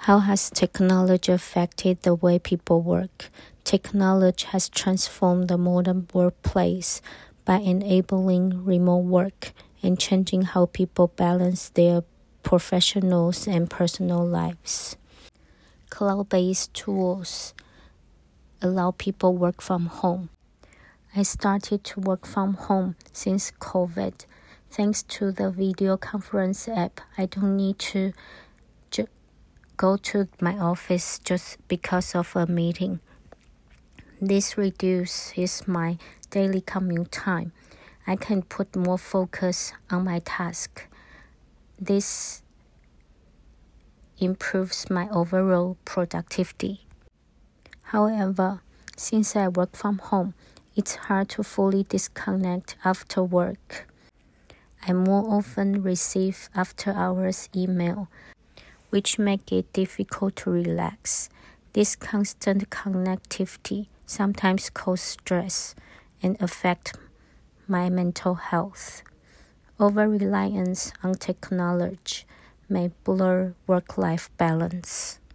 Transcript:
How has technology affected the way people work? Technology has transformed the modern workplace by enabling remote work and changing how people balance their professional and personal lives. Cloud-based tools allow people work from home. I started to work from home since COVID. Thanks to the video conference app, I don't need to go to my office just because of a meeting. This reduces my daily commute time. I can put more focus on my task. This improves my overall productivity. However, since I work from home, it's hard to fully disconnect after work. I more often receive after-hours email, which make it difficult to relax. This constant connectivity sometimes causes stress and affect my mental health. Over-reliance on technology may blur work-life balance.